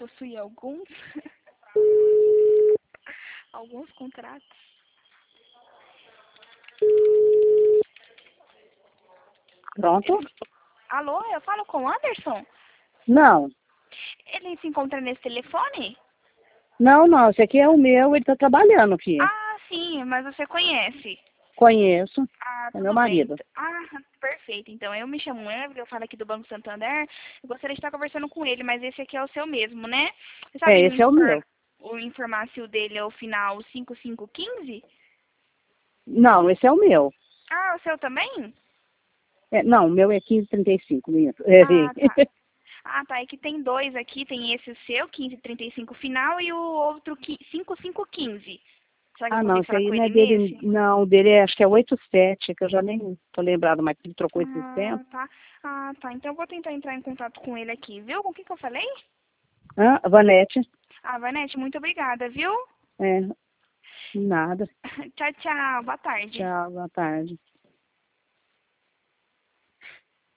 possui alguns, alguns contratos. Pronto? Alô, eu falo com o Anderson? Não. Ele se encontra nesse telefone? Não, esse aqui é o meu, ele tá trabalhando aqui. Ah, sim, mas você conhece. Conheço, Ah, é tudo meu bem. marido. Ah, perfeito. Então, eu me chamo Evelyn, eu falo aqui do Banco Santander. Eu gostaria de estar conversando com ele, mas esse aqui é o seu mesmo, né? Você sabe Esse é o meu. informar se o dele é o final 5515? Não, esse é o meu. Ah, o seu também? Não, o meu é 1535, minto. Ah, tá. Ah, tá. É que tem dois aqui. Tem esse o seu, 1535 final, e o outro 5515. Será que eu Não, consigo esse falar aí com não é ele dele, nesse? não, o dele acho que é 87, que eu já nem tô lembrado, mas ele trocou esses Ah, tempos. tá. Ah, tá. Então eu vou tentar entrar em contato com ele aqui, viu? Com quem que eu falei? Vanete, Ah, Vanete, muito obrigada, viu? nada. Tchau, tchau. Boa tarde. Tchau, boa tarde.